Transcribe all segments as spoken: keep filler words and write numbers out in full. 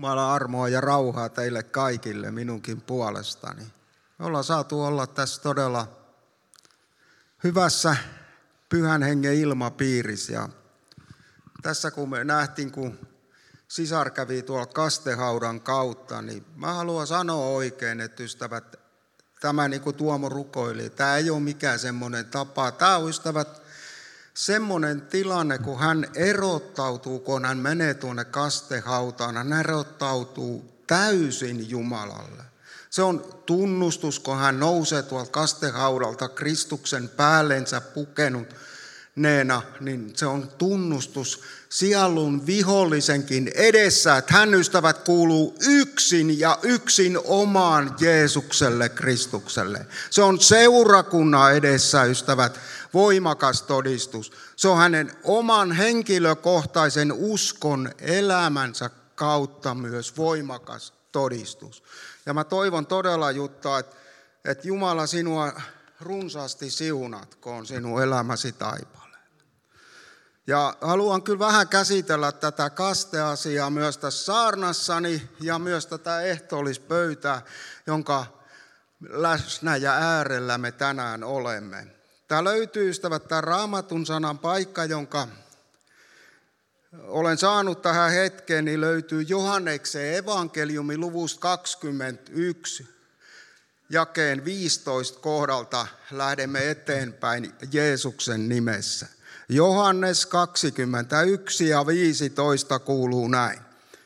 Jumalan armoa ja rauhaa teille kaikille minunkin puolestani. Me ollaan saatu olla tässä todella hyvässä pyhän hengen ilmapiirissä. Ja tässä kun me nähtiin, kun sisar kävi tuolla kastehaudan kautta, niin mä haluan sanoa oikein, että ystävät, tämä niin kuin Tuomo rukoili, tämä ei ole mikään semmoinen tapa. Tämä on, ystävät, semmoinen tilanne, kun hän erottautuu, kun hän menee tuonne kastehautaan, hän erottautuu täysin Jumalalle. Se on tunnustus, kun hän nousee tuolta kastehaudalta Kristuksen päällensä pukenut neena, niin se on tunnustus sielun vihollisenkin edessä, että hän, ystävät, kuuluu yksin ja yksin omaan Jeesukselle, Kristukselle. Se on seurakunnan edessä, ystävät, voimakas todistus. Se on hänen oman henkilökohtaisen uskon elämänsä kautta myös voimakas todistus. Ja mä toivon todella, Jutta, että, että Jumala sinua runsaasti siunatkoon sinun elämäsi taipaalle. Ja haluan kyllä vähän käsitellä tätä kasteasiaa myös tässä saarnassani ja myös tätä ehtoollispöytää, jonka läsnä ja äärellä me tänään olemme. Tämä löytyy, ystävät, tämä Raamatun sanan paikka, jonka olen saanut tähän hetkeen, niin löytyy Johanneksen evankeliumi luvusta kaksikymmentäyksi, jakeen viisitoista kohdalta. Lähdemme eteenpäin Jeesuksen nimessä. Johannes kaksikymmentäyksi ja viisitoista kuuluu näin.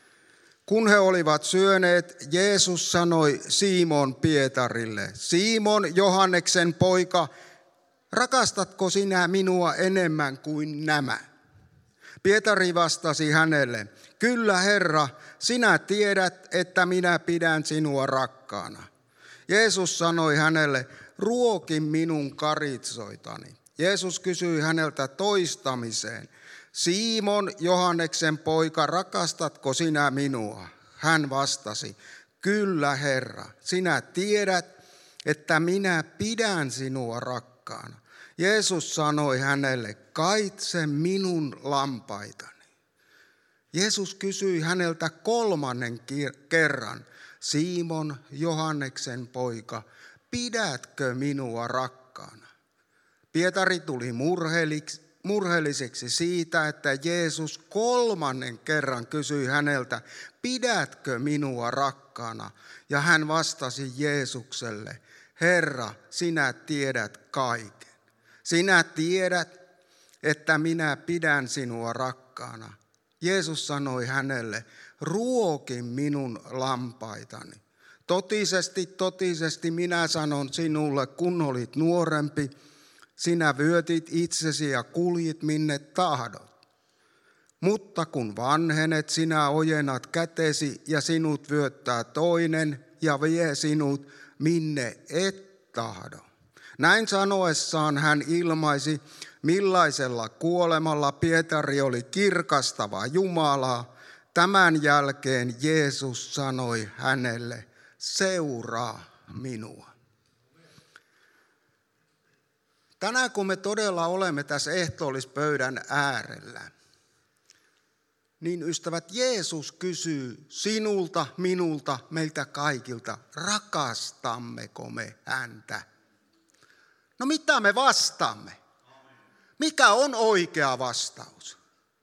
Kun he olivat syöneet, Jeesus sanoi Simon Pietarille, Simon, Johanneksen poika, rakastatko sinä minua enemmän kuin nämä? Pietari vastasi hänelle, kyllä Herra, sinä tiedät, että minä pidän sinua rakkaana. Jeesus sanoi hänelle, ruoki minun karitsoitani. Jeesus kysyi häneltä toistamiseen, Simon, Johanneksen poika, rakastatko sinä minua? Hän vastasi, kyllä Herra, sinä tiedät, että minä pidän sinua rakkaana. Jeesus sanoi hänelle, kaitse minun lampaitani. Jeesus kysyi häneltä kolmannen kerran, Simon, Johanneksen poika, pidätkö minua rakkaana? Pietari tuli murheelliseksi siitä, että Jeesus kolmannen kerran kysyi häneltä, pidätkö minua rakkaana? Ja hän vastasi Jeesukselle, Herra, sinä tiedät kaiken. Sinä tiedät, että minä pidän sinua rakkaana. Jeesus sanoi hänelle, ruoki minun lampaitani. Totisesti, totisesti minä sanon sinulle, kun olit nuorempi, sinä vyötit itsesi ja kuljit minne tahdot. Mutta kun vanhenet, sinä ojennat kätesi ja sinut vyöttää toinen ja vie sinut minne et tahdo. Näin sanoessaan hän ilmaisi, millaisella kuolemalla Pietari oli kirkastava Jumalaa. Tämän jälkeen Jeesus sanoi hänelle, seuraa minua. Tänään kun me todella olemme tässä ehtoollispöydän äärellä, niin ystävät, Jeesus kysyy sinulta, minulta, meiltä kaikilta, rakastammeko me häntä? No mitä me vastaamme? Mikä on oikea vastaus?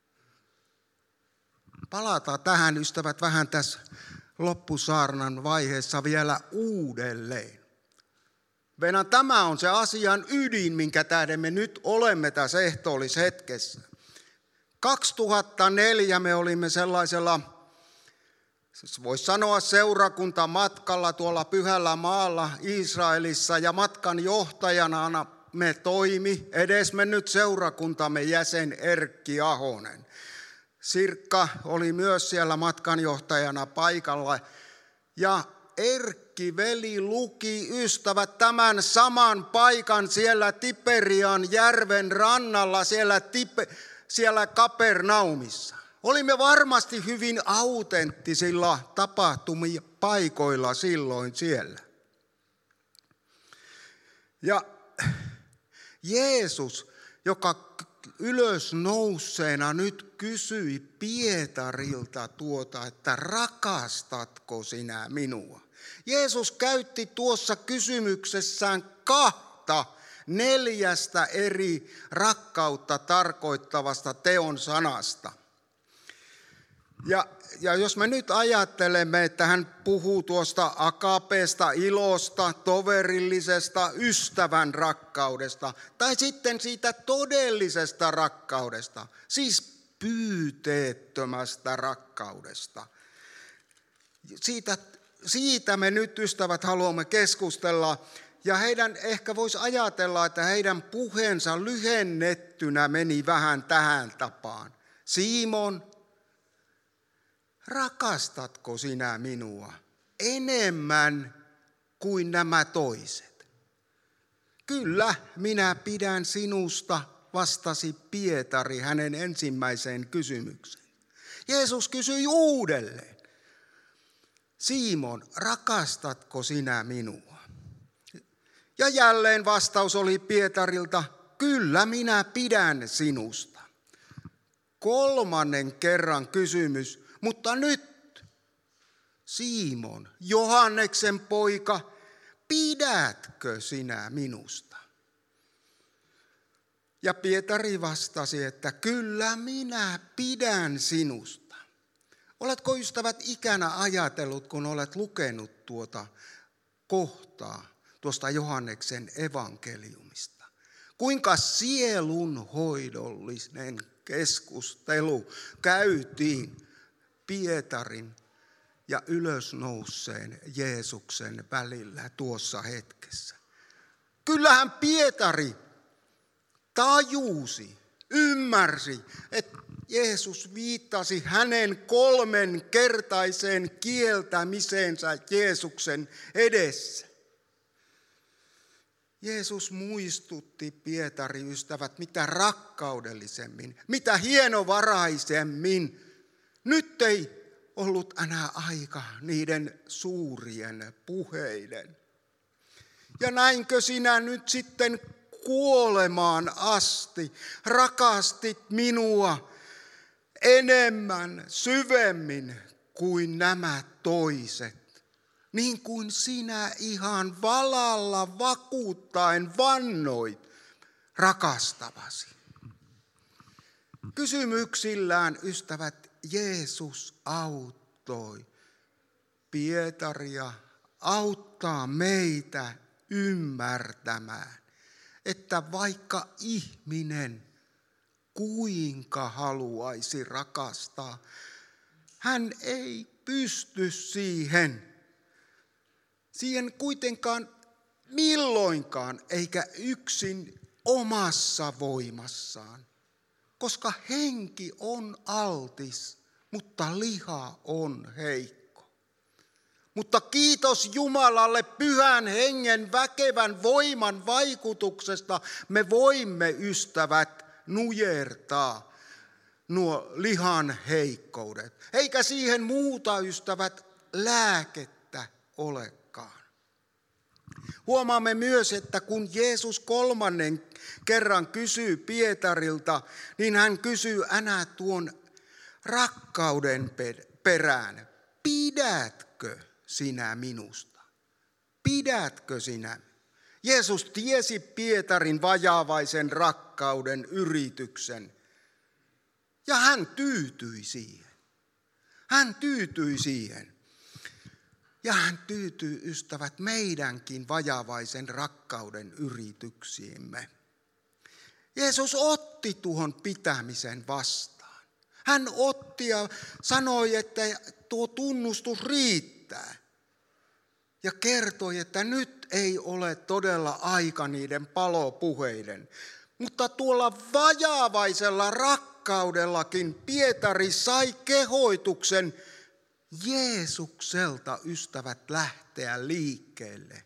Palataan tähän, ystävät, vähän tässä loppusaarnan vaiheessa vielä uudelleen. Venä, tämä on se asian ydin, minkä tähden me nyt olemme tässä ehtoollishetkessä. kaksituhattaneljä me olimme sellaisella, voisi sanoa seurakuntamatkalla tuolla Pyhällä maalla Israelissa ja matkan johtajana me toimi edesmennyt seurakuntamme jäsen Erkki Ahonen. Sirkka oli myös siellä matkanjohtajana paikalla ja Erkki veli luki, ystävät, tämän saman paikan siellä Tiberian järven rannalla siellä, Tipe, siellä Kapernaumissa. Olimme varmasti hyvin autenttisilla tapahtumia paikoilla silloin siellä. Ja Jeesus joka ylös nouseena nyt kysyi Pietarilta tuota, että rakastatko sinä minua? Jeesus käytti tuossa kysymyksessään kahta neljästä eri rakkautta tarkoittavasta teon sanasta. Ja, ja jos me nyt ajattelemme, että hän puhuu tuosta agapeesta, ilosta, toverillisesta, ystävän rakkaudesta, tai sitten siitä todellisesta rakkaudesta, siis pyyteettömästä rakkaudesta. Siitä, siitä me nyt, ystävät, haluamme keskustella. Ja heidän ehkä voisi ajatella, että heidän puheensa lyhennettynä meni vähän tähän tapaan. Simon, rakastatko sinä minua enemmän kuin nämä toiset? Kyllä, minä pidän sinusta, vastasi Pietari hänen ensimmäiseen kysymykseen. Jeesus kysyi uudelleen. Simon, rakastatko sinä minua? Ja jälleen vastaus oli Pietarilta, kyllä minä pidän sinusta. Kolmannen kerran kysymys, mutta nyt, Simon, Johanneksen poika, pidätkö sinä minusta? Ja Pietari vastasi, että kyllä minä pidän sinusta. Oletko, ystävät, ikänä ajatellut, kun olet lukenut tuota kohtaa tuosta Johanneksen evankeliumista? Kuinka sielunhoidollinen keskustelu käytiin Pietarin ja ylösnouseen Jeesuksen välillä tuossa hetkessä. Kyllähän Pietari tajusi, ymmärsi, että Jeesus viittasi hänen kolmenkertaiseen kieltämiseensä Jeesuksen edessä. Jeesus muistutti Pietari, ystävät, mitä rakkaudellisemmin, mitä hienovaraisemmin. Nyt ei ollut enää aika niiden suurien puheiden. Ja näinkö sinä nyt sitten kuolemaan asti rakastit minua enemmän, syvemmin kuin nämä toiset? Niin kuin sinä ihan valalla vakuuttaen vannoit rakastavasi. Kysymyksillään, ystävät, Jeesus auttoi Pietaria, auttaa meitä ymmärtämään, että vaikka ihminen kuinka haluaisi rakastaa, hän ei pysty siihen. Siihen kuitenkaan milloinkaan eikä yksin omassa voimassaan, koska henki on altis, mutta liha on heikko. Mutta kiitos Jumalalle pyhän hengen väkevän voiman vaikutuksesta me voimme, ystävät, nujertaa nuo lihan heikkoudet. Eikä siihen muuta, ystävät, lääkettä olekaan. Huomaamme myös, että kun Jeesus kolmannen kerran kysyy Pietarilta, niin hän kysyy enää tuon rakkauden perään. Pidätkö sinä minusta? Pidätkö sinä? Jeesus tiesi Pietarin vajaavaisen rakkauden yrityksen ja hän tyytyi siihen. Hän tyytyi siihen. Ja hän tyytyy, ystävät, meidänkin vajavaisen rakkauden yrityksiimme. Jeesus otti tuon pitämisen vastaan. Hän otti ja sanoi, että tuo tunnustus riittää. Ja kertoi, että nyt ei ole todella aika niiden palopuheiden. Mutta tuolla vajavaisella rakkaudellakin Pietari sai kehoituksen Jeesukselta, ystävät, lähteä liikkeelle.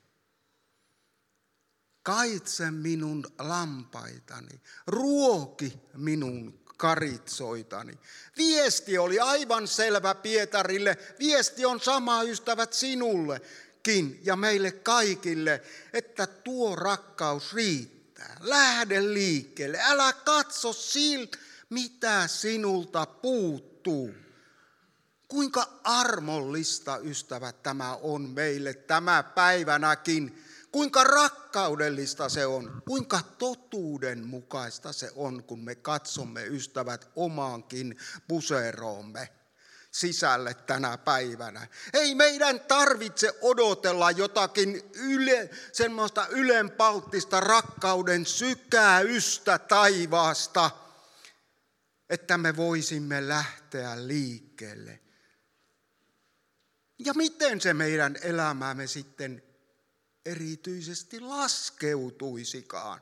Kaitse minun lampaitani, ruoki minun karitsoitani. Viesti oli aivan selvä Pietarille. Viesti on sama, ystävät, sinullekin ja meille kaikille, että tuo rakkaus riittää. mitään. Lähde liikkeelle. Älä katso siltä, mitä sinulta puuttuu. Kuinka armollista, ystävät, tämä on meille tämä päivänäkin. Kuinka rakkaudellista se on. Kuinka totuudenmukaista se on, kun me katsomme, ystävät, omaankin puseroomme sisälle tänä päivänä. Ei meidän tarvitse odotella jotakin yle, semmoista ylenpalttista rakkauden sykäystä taivaasta, että me voisimme lähteä liikkeelle. Ja miten se meidän elämäämme sitten erityisesti laskeutuisikaan?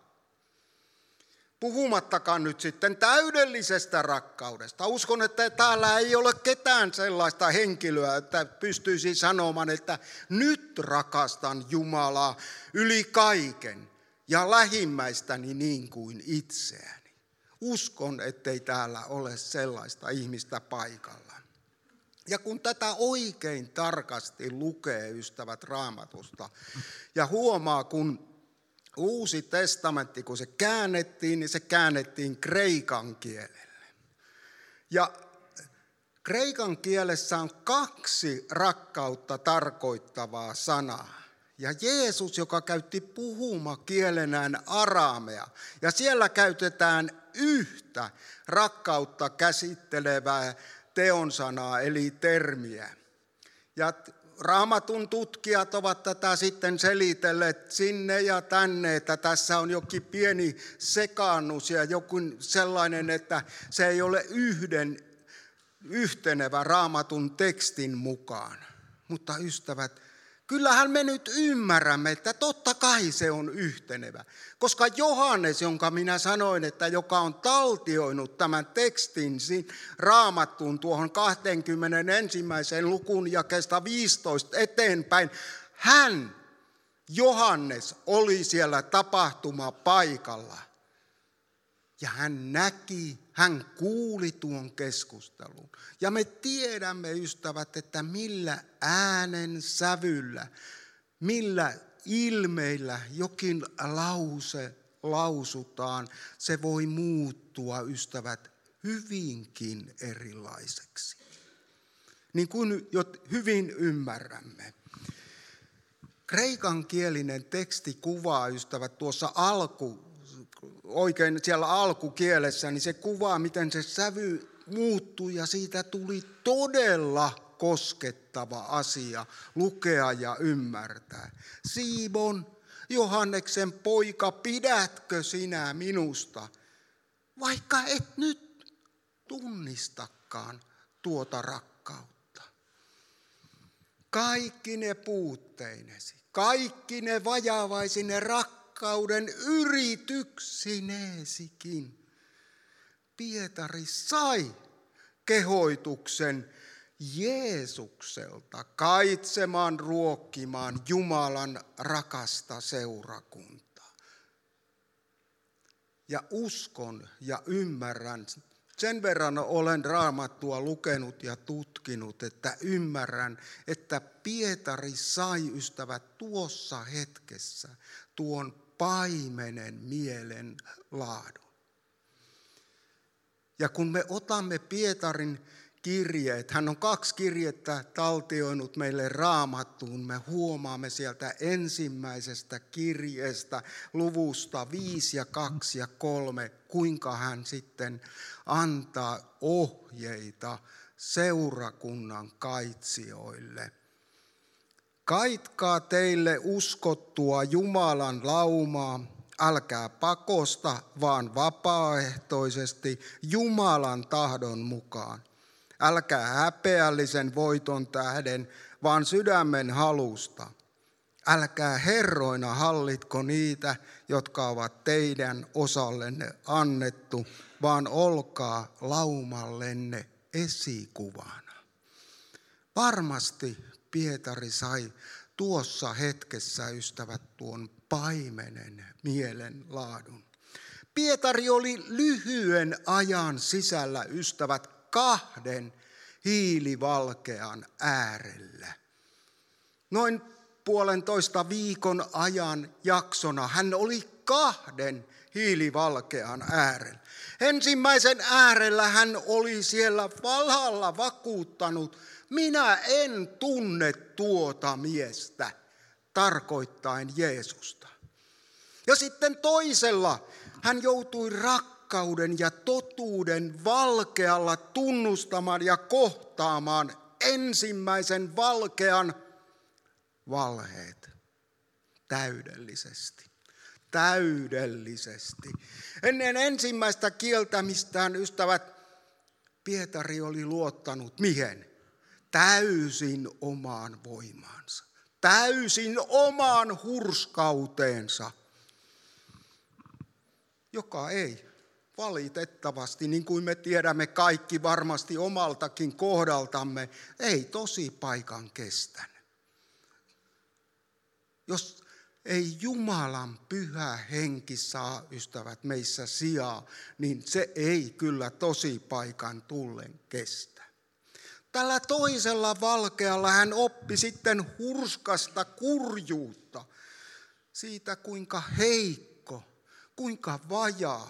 Puhumattakaan nyt sitten täydellisestä rakkaudesta. Uskon, että täällä ei ole ketään sellaista henkilöä, että pystyisi sanomaan, että nyt rakastan Jumalaa yli kaiken ja lähimmäistäni niin kuin itseäni. Uskon, ettei täällä ole sellaista ihmistä paikalla. Ja kun tätä oikein tarkasti lukee, ystävät, Raamatusta ja huomaa, kun Uusi testamentti, kun se käännettiin, niin se käännettiin kreikan kielelle. Ja kreikan kielessä on kaksi rakkautta tarkoittavaa sanaa. Ja Jeesus, joka käytti puhumakielenään araamea, ja siellä käytetään yhtä rakkautta käsittelevää teonsanaa, eli termiä. Ja Raamatun tutkijat ovat tätä sitten selitelleet sinne ja tänne, että tässä on jokin pieni sekaannus ja joku sellainen, että se ei ole yhden yhtenevä Raamatun tekstin mukaan. Mutta ystävät, kyllähän me nyt ymmärrämme, että totta kai se on yhtenevä. Koska Johannes, jonka minä sanoin, että joka on taltioinut tämän tekstin Raamattuun tuohon kaksikymmentäyksi lukuun jakeesta viisitoista eteenpäin, hän, Johannes, oli siellä tapahtumapaikalla. Ja hän näki, hän kuuli tuon keskustelun. Ja me tiedämme, ystävät, että millä äänen sävyllä, millä ilmeillä jokin lause lausutaan, se voi muuttua, ystävät, hyvinkin erilaiseksi. Niin kuin jo hyvin ymmärrämme. Kreikankielinen teksti kuvaa, ystävät, tuossa alku, oikein siellä alkukielessä, niin se kuvaa, miten se sävy muuttui ja siitä tuli todella koskettava asia lukea ja ymmärtää. Simon, Johanneksen poika, pidätkö sinä minusta, vaikka et nyt tunnistakaan tuota rakkautta? Kaikki ne puutteinesi, kaikki ne vajavaisine rakkauden yrityksineesikin. Pietari sai kehoituksen Jeesukselta kaitsemaan, ruokkimaan Jumalan rakasta seurakuntaa. Ja uskon ja ymmärrän, sen verran olen Raamattua lukenut ja tutkinut, että ymmärrän, että Pietari sai, ystävät, tuossa hetkessä tuon paimenen mielen laadun. Ja kun me otamme Pietarin kirjeet, hän on kaksi kirjettä taltioinut meille Raamattuun, me huomaamme sieltä ensimmäisestä kirjeestä luvusta viisi ja kaksi ja kolme, kuinka hän sitten antaa ohjeita seurakunnan kaitsijoille. Kaitkaa teille uskottua Jumalan laumaa, älkää pakosta, vaan vapaaehtoisesti Jumalan tahdon mukaan. Älkää häpeällisen voiton tähden, vaan sydämen halusta. Älkää herroina hallitko niitä, jotka ovat teidän osallenne annettu, vaan olkaa laumallenne esikuvana. Varmasti Pietari sai tuossa hetkessä, ystävät, tuon paimenen mielenlaadun. Pietari oli lyhyen ajan sisällä, ystävät, kahden hiilivalkean äärellä. Noin puolentoista viikon ajan jaksona hän oli kahden hiilivalkean äärellä. Ensimmäisen äärellä hän oli siellä valhalla vakuuttanut, minä en tunne tuota miestä, tarkoittaen Jeesusta. Ja sitten toisella hän joutui rakkauden ja totuuden valkealla tunnustamaan ja kohtaamaan ensimmäisen valkean valheet täydellisesti. Täydellisesti. Ennen ensimmäistä kieltämistään, ystävät, Pietari oli luottanut mihin? Täysin omaan voimaansa. Täysin omaan hurskauteensa, joka ei valitettavasti, niin kuin me tiedämme kaikki varmasti omaltakin kohdaltamme, ei tosi paikan kestänyt. Jos ei Jumalan pyhä henki saa, ystävät, meissä sijaa, niin se ei kyllä tosi paikan tullen kestä. Tällä toisella valkealla hän oppi sitten hurskasta kurjuutta, siitä kuinka heikko, kuinka vajaa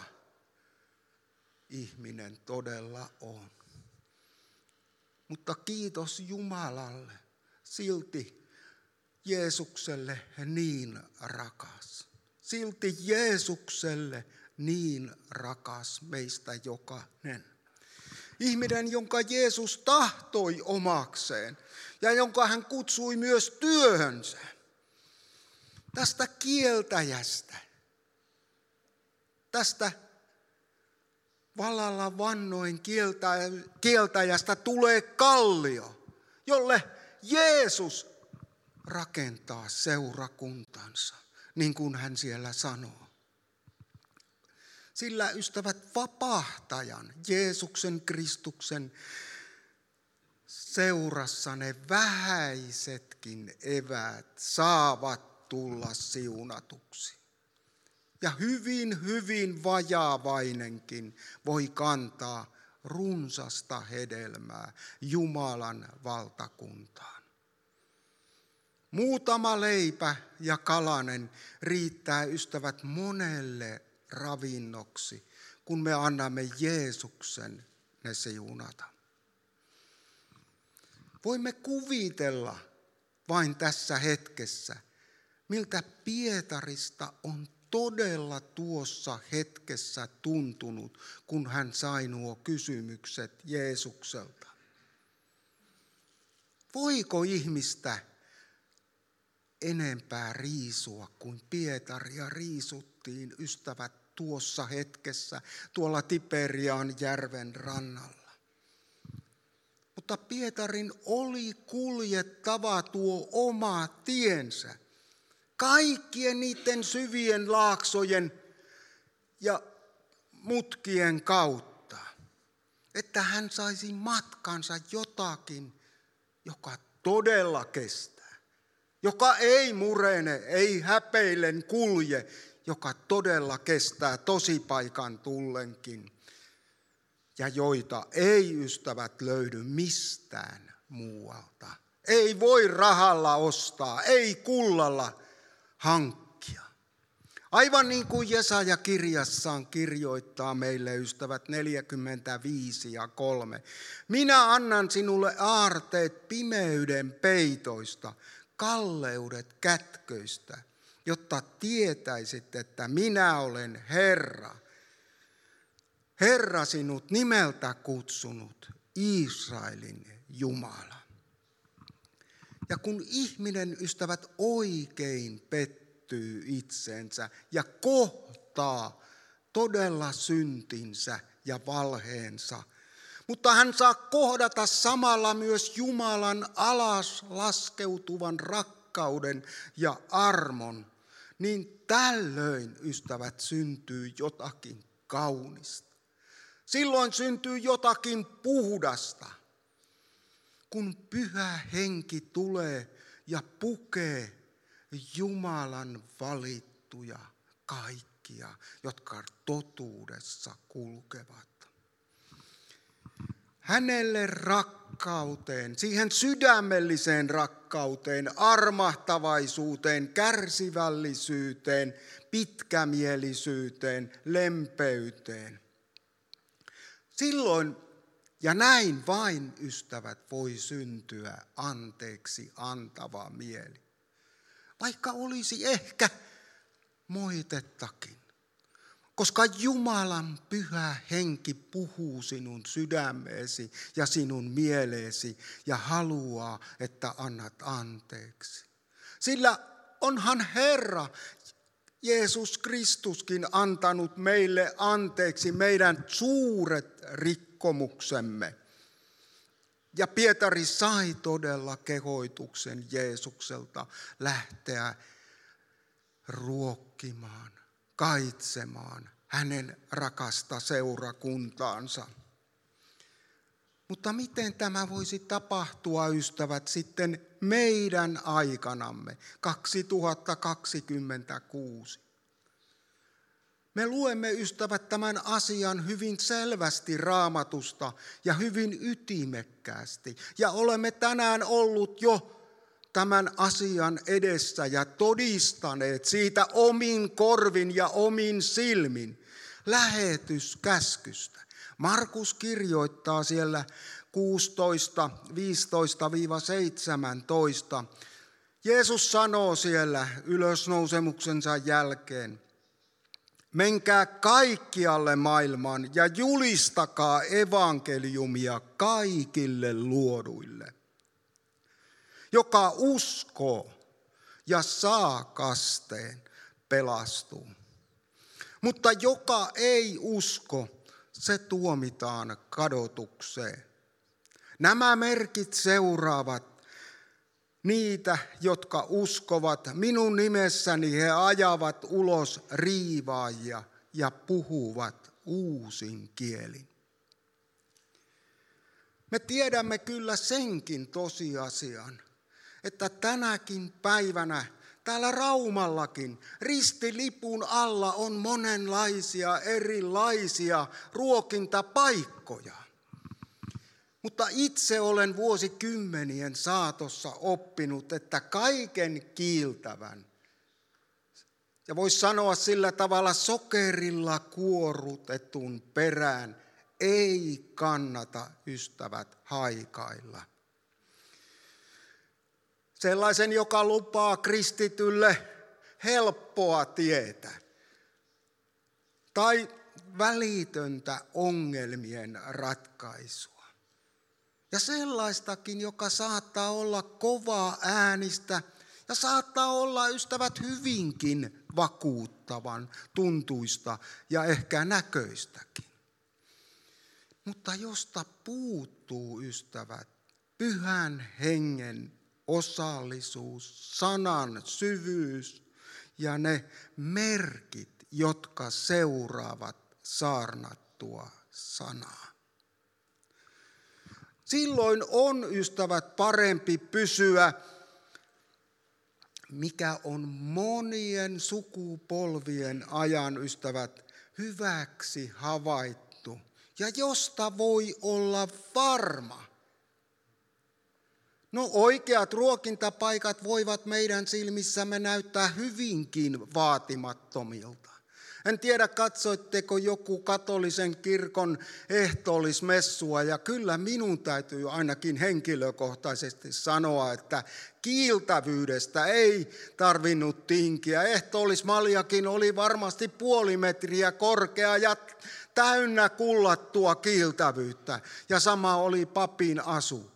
ihminen todella on. Mutta kiitos Jumalalle, silti Jeesukselle niin rakas. Silti Jeesukselle niin rakas meistä jokainen. Ihminen, jonka Jeesus tahtoi omakseen ja jonka hän kutsui myös työhönsä. Tästä kieltäjästä, tästä valalla vannoin kieltäjästä tulee kallio, jolle Jeesus rakentaa seurakuntansa, niin kuin hän siellä sanoo. Sillä, ystävät, vapahtajan, Jeesuksen Kristuksen seurassa ne vähäisetkin eväät saavat tulla siunatuksi. Ja hyvin, hyvin vajaavainenkin voi kantaa runsasta hedelmää Jumalan valtakuntaan. Muutama leipä ja kalanen riittää, ystävät, monelle ravinnoksi, kun me annamme Jeesuksen ne siunata. Voimme kuvitella vain tässä hetkessä, miltä Pietarista on todella tuossa hetkessä tuntunut, kun hän sai nuo kysymykset Jeesukselta. Voiko ihmistä enempää riisua kuin Pietaria riisuttiin, ystävät, tuossa hetkessä tuolla Tiberian järven rannalla? Mutta Pietarin oli kuljettava tuo oma tiensä kaikkien niiden syvien laaksojen ja mutkien kautta, että hän saisi matkansa jotakin, joka todella kestää, joka ei murene, ei häpeillen kulje, joka todella kestää tosipaikan tullenkin ja joita ei, ystävät, löydy mistään muualta. Ei voi rahalla ostaa, ei kullalla hankkia. Aivan niin kuin Jesaja kirjassaan kirjoittaa meille, ystävät, neljäkymmentäviisi ja kolme. Minä annan sinulle aarteet pimeyden peitoista, kalleudet kätköistä, jotta tietäisit, että minä olen Herra. Herra sinut nimeltä kutsunut, Israelin Jumala. Ja kun ihminen, ystävät, oikein pettyy itsensä ja kohtaa todella syntinsä ja valheensa, mutta hän saa kohdata samalla myös Jumalan alas laskeutuvan rakkauden ja armon, niin tällöin, ystävät, syntyy jotakin kaunista. Silloin syntyy jotakin puhdasta, kun pyhä henki tulee ja pukee Jumalan valittuja kaikkia, jotka totuudessa kulkevat. Hänelle rakkauteen, siihen sydämelliseen rakkauteen, rakkauteen, armahtavaisuuteen, kärsivällisyyteen, pitkämielisyyteen, lempeyteen. Silloin ja näin vain, ystävät, voi syntyä anteeksi antava mieli. Vaikka olisi ehkä moitettakin. Koska Jumalan pyhä henki puhuu sinun sydämeesi ja sinun mieleesi ja haluaa, että annat anteeksi. Sillä onhan Herra Jeesus Kristuskin antanut meille anteeksi meidän suuret rikkomuksemme. Ja Pietari sai todella kehoituksen Jeesukselta lähteä ruokkimaan, kaitsemaan hänen rakasta seurakuntaansa. Mutta miten tämä voisi tapahtua, ystävät, sitten meidän aikanamme kaksituhattakaksikymmentäkuusi? Me luemme, ystävät, tämän asian hyvin selvästi Raamatusta ja hyvin ytimekkäästi. Ja olemme tänään ollut jo tämän asian edessä ja todistaneet siitä omin korvin ja omin silmin lähetyskäskystä. Markus kirjoittaa siellä kuusitoista, viisitoista seitsemäntoista. Jeesus sanoo siellä ylösnousemuksensa jälkeen: menkää kaikkialle maailmaan ja julistakaa evankeliumia kaikille luoduille. Joka uskoo ja saa kasteen, pelastuu. Mutta joka ei usko, se tuomitaan kadotukseen. Nämä merkit seuraavat niitä, jotka uskovat. Minun nimessäni he ajavat ulos riivaajia ja puhuvat uusin kielin. Me tiedämme kyllä senkin tosiasian, että tänäkin päivänä täällä Raumallakin ristilipun alla on monenlaisia erilaisia ruokintapaikkoja. Mutta itse olen vuosikymmenien saatossa oppinut, että kaiken kiiltävän, ja voisi sanoa sillä tavalla sokerilla kuorutetun perään, ei kannata, ystävät, haikailla. Sellaisen, joka lupaa kristitylle helppoa tietä tai välitöntä ongelmien ratkaisua. Ja sellaistakin, joka saattaa olla kovaa äänistä ja saattaa olla, ystävät, hyvinkin vakuuttavan tuntuista ja ehkä näköistäkin. Mutta josta puuttuu, ystävät, pyhän hengen osallisuus, sanan syvyys ja ne merkit, jotka seuraavat saarnattua sanaa. Silloin on, ystävät, parempi pysyä, mikä on monien sukupolvien ajan, ystävät, hyväksi havaittu ja josta voi olla varma. No, oikeat ruokintapaikat voivat meidän silmissämme näyttää hyvinkin vaatimattomilta. En tiedä, katsoitteko joku katolisen kirkon ehtoollismessua, ja kyllä minun täytyy ainakin henkilökohtaisesti sanoa, että kiiltävyydestä ei tarvinnut tinkiä. Ehtoollismaljakin oli varmasti puoli metriä korkea ja täynnä kullattua kiiltävyyttä, ja sama oli papin asu.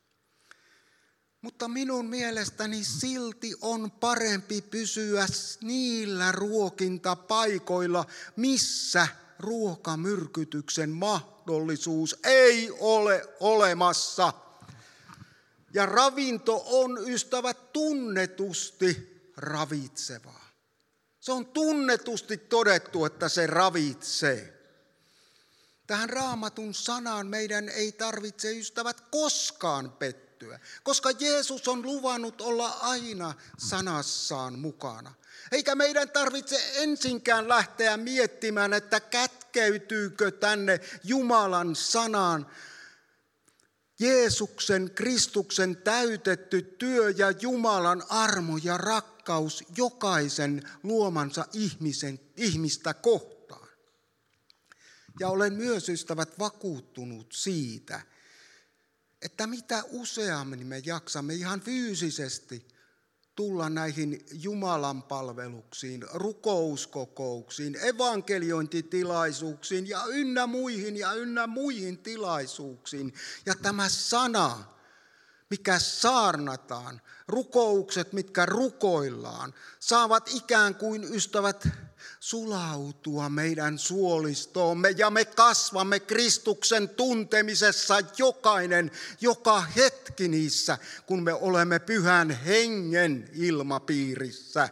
Mutta minun mielestäni silti on parempi pysyä niillä ruokintapaikoilla, missä ruokamyrkytyksen mahdollisuus ei ole olemassa. Ja ravinto on, ystävät, tunnetusti ravitsevaa. Se on tunnetusti todettu, että se ravitsee. Tähän Raamatun sanaan meidän ei tarvitse, ystävät, koskaan pettyä. Koska Jeesus on luvannut olla aina sanassaan mukana. Eikä meidän tarvitse ensinkään lähteä miettimään, että kätkeytyykö tänne Jumalan sanaan Jeesuksen, Kristuksen täytetty työ ja Jumalan armo ja rakkaus jokaisen luomansa ihmisen, ihmistä kohtaan. Ja olen myös, ystävät, vakuuttunut siitä, että mitä useammin me jaksamme ihan fyysisesti tulla näihin Jumalan palveluksiin, rukouskokouksiin, evankeliointitilaisuuksiin ja ynnä muihin ja ynnä muihin tilaisuuksiin. Ja tämä sana, mikä saarnataan, rukoukset, mitkä rukoillaan, saavat ikään kuin, ystävät, sulautua meidän suolistoomme ja me kasvamme Kristuksen tuntemisessa jokainen, joka hetki niissä, kun me olemme pyhän hengen ilmapiirissä.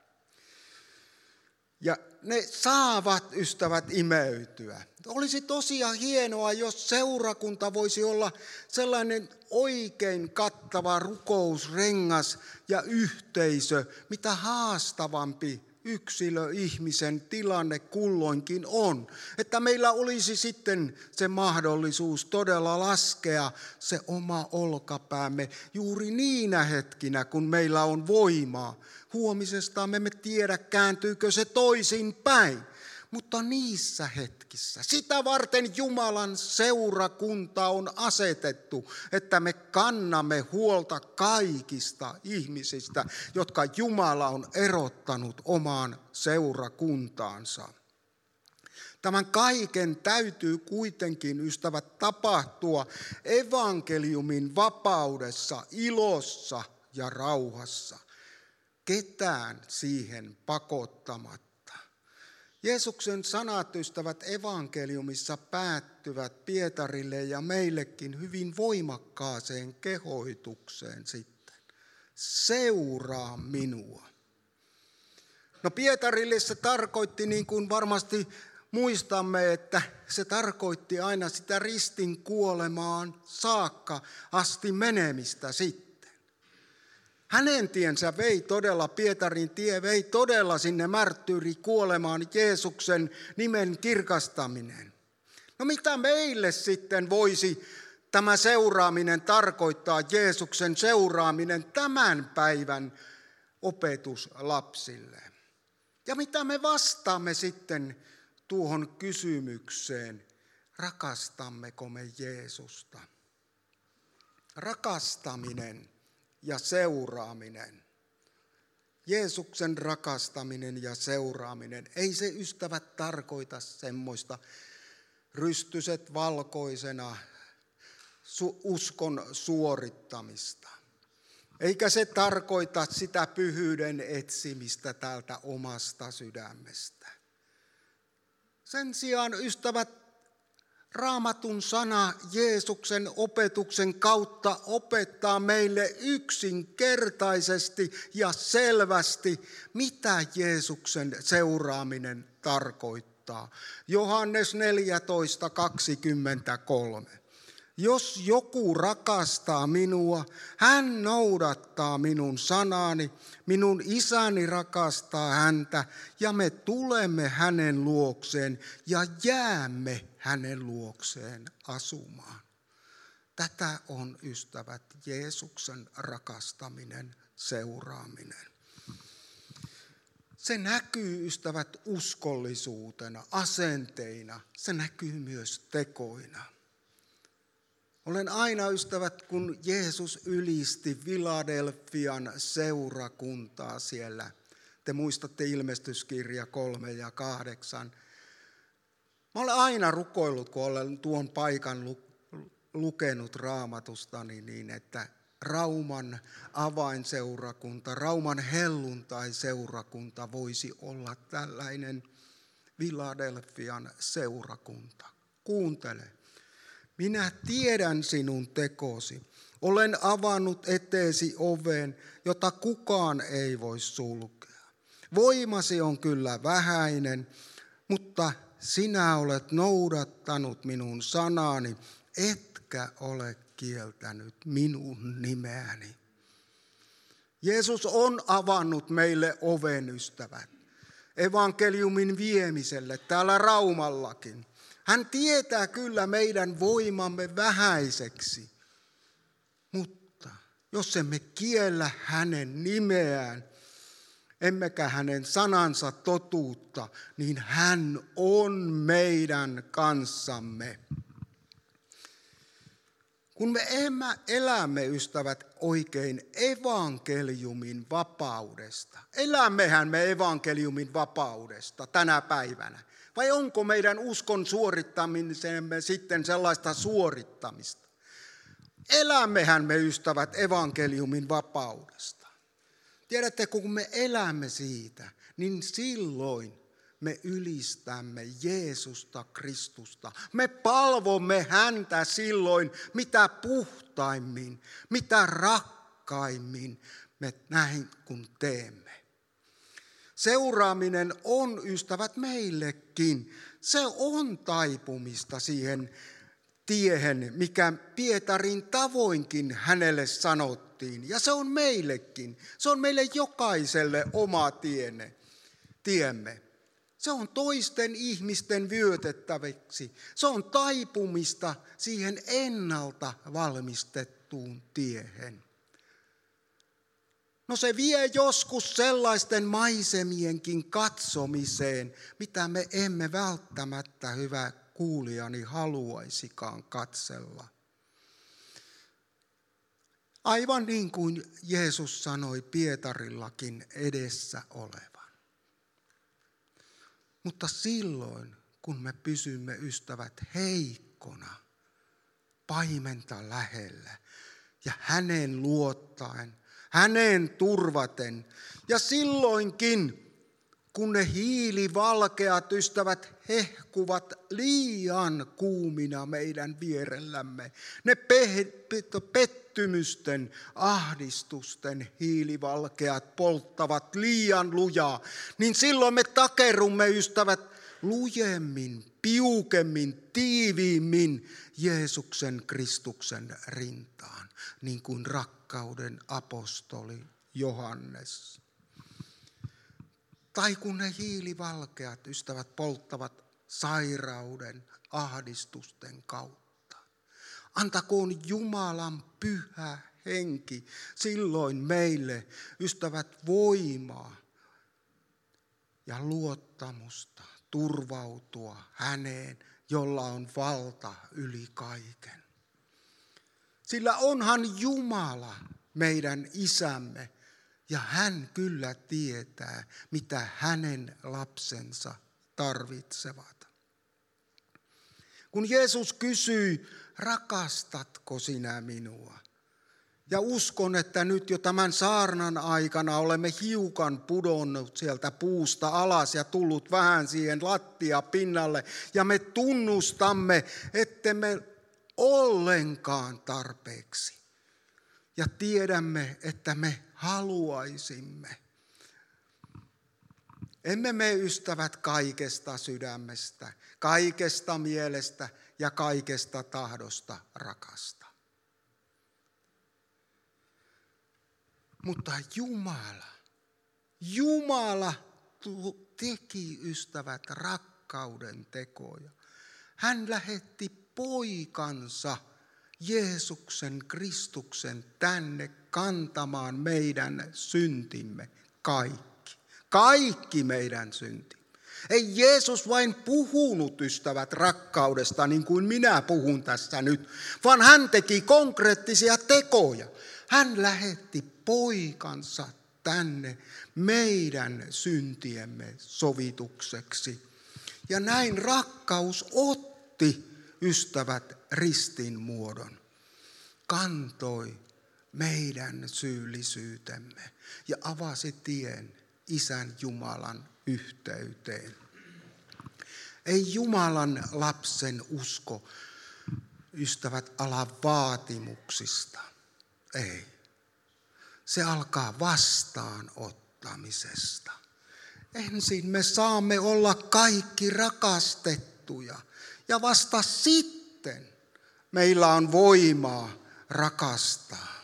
Ja ne saavat, ystävät, imeytyä. Olisi tosiaan hienoa, jos seurakunta voisi olla sellainen oikein kattava rukousrengas ja yhteisö, mitä haastavampi yksilö, ihmisen tilanne kulloinkin on. Että meillä olisi sitten se mahdollisuus todella laskea se oma olkapäämme juuri niinä hetkinä, kun meillä on voimaa. Huomisesta me emme tiedä, kääntyykö se toisin päin. Mutta niissä hetkissä, sitä varten Jumalan seurakunta on asetettu, että me kannamme huolta kaikista ihmisistä, jotka Jumala on erottanut omaan seurakuntaansa. Tämän kaiken täytyy kuitenkin, ystävät, tapahtua evankeliumin vapaudessa, ilossa ja rauhassa. Ketään siihen pakottamatta. Jeesuksen sanat, ystävät, evankeliumissa päättyvät Pietarille ja meillekin hyvin voimakkaaseen kehoitukseen sitten. Seuraa minua. No Pietarille se tarkoitti, niin kuin varmasti muistamme, että se tarkoitti aina sitä ristin kuolemaan saakka asti menemistä sitten. Hänen tiensä vei todella, Pietarin tie vei todella sinne marttyyrikuolemaan, Jeesuksen nimen kirkastaminen. No mitä meille sitten voisi tämä seuraaminen tarkoittaa, Jeesuksen seuraaminen tämän päivän opetuslapsille? Ja mitä me vastaamme sitten tuohon kysymykseen, rakastammeko me Jeesusta? Rakastaminen ja seuraaminen. Jeesuksen rakastaminen ja seuraaminen. Ei se, ystävät, tarkoita semmoista rystyset valkoisena uskon suorittamista. Eikä se tarkoita sitä pyhyyden etsimistä täältä omasta sydämestä. Sen sijaan, ystävät, Raamatun sana Jeesuksen opetuksen kautta opettaa meille yksinkertaisesti ja selvästi, mitä Jeesuksen seuraaminen tarkoittaa. Johannes neljätoista kaksikymmentäkolme. Jos joku rakastaa minua, hän noudattaa minun sanani, minun isäni rakastaa häntä ja me tulemme hänen luokseen ja jäämme hänen luokseen asumaan. Tätä on, ystävät, Jeesuksen rakastaminen, seuraaminen. Se näkyy, ystävät, uskollisuutena, asenteina, se näkyy myös tekoina. Olen aina, ystävät, kun Jeesus ylisti Philadelphian seurakuntaa siellä. Te muistatte ilmestyskirja kolme ja kahdeksan. Mä olen aina rukoillut, kun olen tuon paikan lukenut Raamatustani niin, että Rauman avainseurakunta, Rauman helluntai-seurakunta voisi olla tällainen Philadelphian seurakunta. Kuuntele. Minä tiedän sinun tekosi. Olen avannut eteesi oven, jota kukaan ei voi sulkea. Voimasi on kyllä vähäinen, mutta sinä olet noudattanut minun sanani, etkä ole kieltänyt minun nimeäni. Jeesus on avannut meille oven, ystävät, evankeliumin viemiselle täällä Raumallakin. Hän tietää kyllä meidän voimamme vähäiseksi, jos emme kiellä hänen nimeään, emmekä hänen sanansa totuutta, niin hän on meidän kanssamme. Kun me elämme, ystävät, oikein evankeliumin vapaudesta, elämmehän me evankeliumin vapaudesta tänä päivänä, vai onko meidän uskon suorittamisemme sitten sellaista suorittamista? Elämmehän me, ystävät, evankeliumin vapaudesta. Tiedätte, kun me elämme siitä, niin silloin me ylistämme Jeesusta Kristusta. Me palvomme häntä silloin mitä puhtaimmin, mitä rakkaimmin me näin kun teemme. Seuraaminen on, ystävät, meillekin. Se on taipumista siihen tiehen, mikä Pietarin tavoinkin hänelle sanottiin. Ja se on meillekin. Se on meille jokaiselle oma tienne, tiemme. Se on toisten ihmisten vyötettäväksi. Se on taipumista siihen ennalta valmistettuun tiehen. No se vie joskus sellaisten maisemienkin katsomiseen, mitä me emme välttämättä, hyvä kuulijani, haluaisikaan katsella. Aivan niin kuin Jeesus sanoi Pietarillakin edessä olevan. Mutta silloin, kun me pysymme, ystävät, heikkona, paimenta lähellä ja hänen luottaen, häneen turvaten, ja silloinkin, kun ne hiilivalkeat, ystävät, hehkuvat liian kuumina meidän vierellämme, ne pettymysten, ahdistusten hiilivalkeat polttavat liian lujaa, niin silloin me takerumme, ystävät, lujemmin, piukemmin, tiiviimmin Jeesuksen Kristuksen rintaan, niin kuin rakkauden apostoli Johannes. Tai kun ne hiilivalkeat, ystävät, polttavat sairauden, ahdistusten kautta. Antakoon Jumalan pyhä henki silloin meille, ystävät, voimaa ja luottamusta turvautua häneen, jolla on valta yli kaiken. Sillä onhan Jumala meidän isämme, ja hän kyllä tietää, mitä hänen lapsensa tarvitsevat. Kun Jeesus kysyi, rakastatko sinä minua? Ja uskon, että nyt jo tämän saarnan aikana olemme hiukan pudonnut sieltä puusta alas ja tullut vähän siihen lattiapinnalle. Ja me tunnustamme, ettemme ollenkaan tarpeeksi. Ja tiedämme, että me haluaisimme. Emme me, ystävät, kaikesta sydämestä, kaikesta mielestä ja kaikesta tahdosta rakasta. Mutta Jumala, Jumala teki, ystävät, rakkauden tekoja. Hän lähetti poikansa Jeesuksen Kristuksen tänne kantamaan meidän syntimme kaikki. Kaikki meidän syntimme. Ei Jeesus vain puhunut, ystävät, rakkaudesta niin kuin minä puhun tässä nyt, vaan hän teki konkreettisia tekoja. Hän lähetti poikansa tänne meidän syntiemme sovitukseksi. Ja näin rakkaus otti, ystävät, ristin muodon. Kantoi meidän syyllisyytemme ja avasi tien Isän Jumalan yhteyteen. Ei Jumalan lapsen usko, ystävät, ala vaatimuksista. Ei. Se alkaa vastaanottamisesta. Ensin me saamme olla kaikki rakastettuja ja vasta sitten meillä on voimaa rakastaa.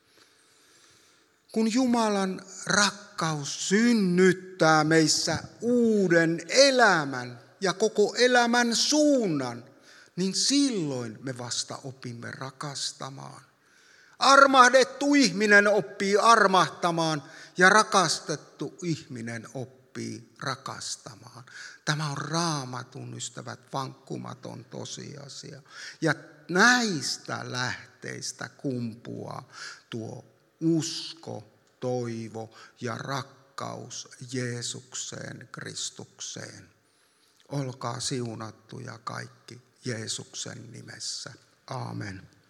Kun Jumalan rakkaus synnyttää meissä uuden elämän ja koko elämän suunnan, niin silloin me vasta opimme rakastamaan. Armahdettu ihminen oppii armahtamaan ja rakastettu ihminen oppii rakastamaan. Tämä on Raamatun, ystävät, vankkumaton tosiasia. Ja näistä lähteistä kumpuaa tuo usko, toivo ja rakkaus Jeesukseen, Kristukseen. Olkaa siunattuja kaikki Jeesuksen nimessä. Aamen.